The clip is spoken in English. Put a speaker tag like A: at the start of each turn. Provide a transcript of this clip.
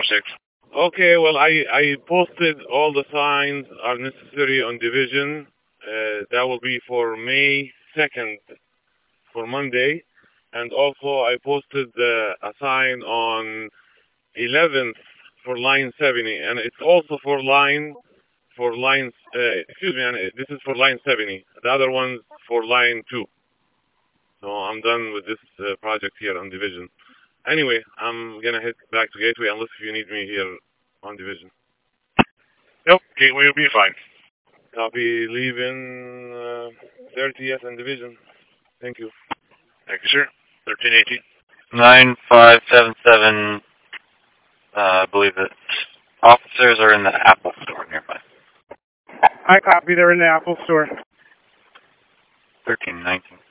A: Okay, well, I posted all the signs are necessary on division. That will be for May 2nd, for Monday. And also I posted a sign on 11th for line 70, and it's also for lines, excuse me, and this is for line 70. The other one's for line 2. So I'm done with this project here on division. Anyway, I'm gonna head back to Gateway unless you need me here on division.
B: Nope, Gateway will be fine.
A: Copy, leaving 30th and division. Thank you.
B: Thank you, sir. 1318.
C: 9577, I believe that officers are in the Apple store nearby.
D: I copy, they're in the Apple store.
C: 1319.